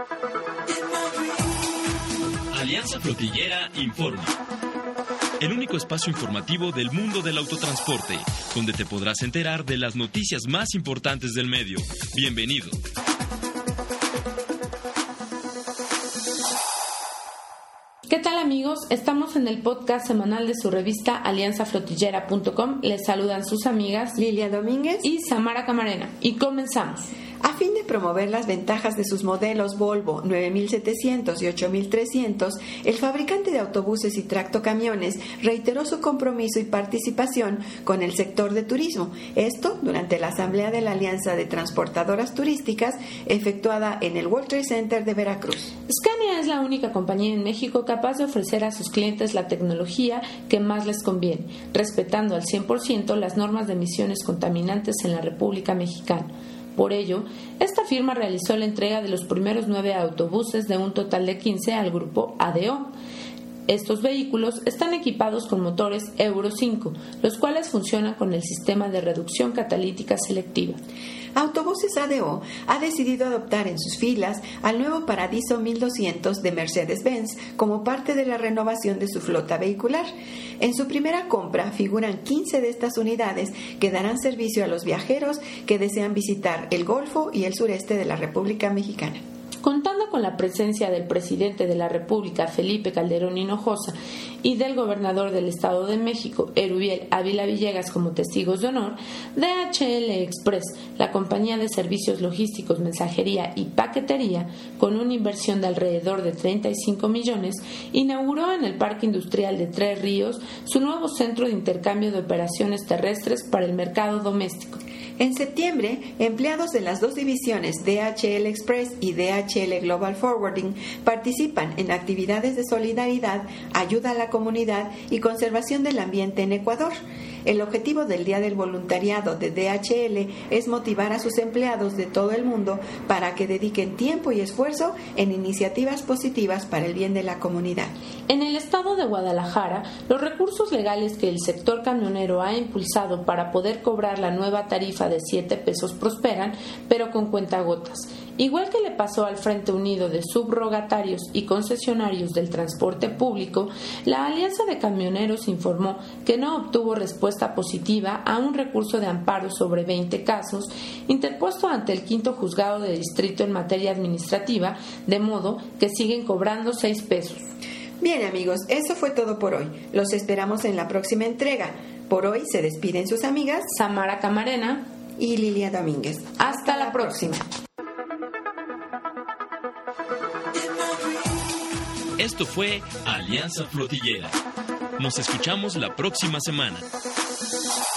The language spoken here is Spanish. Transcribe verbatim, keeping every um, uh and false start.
Alianza Flotillera informa. El único espacio informativo del mundo del autotransporte, donde te podrás enterar de las noticias más importantes del medio. Bienvenido. ¿Qué tal, amigos? Estamos en el podcast semanal de su revista alianza flotillera punto com. Les saludan sus amigas Lilia Domínguez y Samara Camarena. Y comenzamos. A fin de promover las ventajas de sus modelos Volvo nueve mil setecientos y ocho mil trescientos, el fabricante de autobuses y tractocamiones reiteró su compromiso y participación con el sector de turismo. Esto durante la asamblea de la Alianza de Transportadoras Turísticas efectuada en el World Trade Center de Veracruz. Scania es la única compañía en México capaz de ofrecer a sus clientes la tecnología que más les conviene, respetando al cien por ciento las normas de emisiones contaminantes en la República Mexicana. Por ello, esta firma realizó la entrega de los primeros nueve autobuses de un total de quince al grupo A D O. Estos vehículos están equipados con motores Euro cinco, los cuales funcionan con el sistema de reducción catalítica selectiva. Autobuses A D O ha decidido adoptar en sus filas al nuevo Paradiso mil doscientos de Mercedes-Benz como parte de la renovación de su flota vehicular. En su primera compra figuran quince de estas unidades que darán servicio a los viajeros que desean visitar el Golfo y el sureste de la República Mexicana. Contando con la presencia del presidente de la República, Felipe Calderón Hinojosa, y del gobernador del Estado de México, Erubiel Ávila Villegas, como testigos de honor, D H L Express, la compañía de servicios logísticos, mensajería y paquetería, con una inversión de alrededor de treinta y cinco millones, inauguró en el Parque Industrial de Tres Ríos su nuevo centro de intercambio de operaciones terrestres para el mercado doméstico. En septiembre, empleados de las dos divisiones D H L Express y D H L Global Forwarding participan en actividades de solidaridad, ayuda a la comunidad y conservación del ambiente en Ecuador. El objetivo del Día del Voluntariado de D H L es motivar a sus empleados de todo el mundo para que dediquen tiempo y esfuerzo en iniciativas positivas para el bien de la comunidad. En el estado de Guadalajara, los recursos legales que el sector camionero ha impulsado para poder cobrar la nueva tarifa de siete pesos prosperan, pero con cuentagotas. Igual que le pasó al Frente Unido de Subrogatarios y Concesionarios del Transporte Público, la Alianza de Camioneros informó que no obtuvo respuesta positiva a un recurso de amparo sobre veinte casos interpuesto ante el quinto juzgado de distrito en materia administrativa, de modo que siguen cobrando seis pesos. Bien, amigos, eso fue todo por hoy. Los esperamos en la próxima entrega. Por hoy se despiden sus amigas Samara Camarena y Lilia Domínguez. Hasta, Hasta la, la próxima. próxima. Esto fue Alianza Flotillera. Nos escuchamos la próxima semana.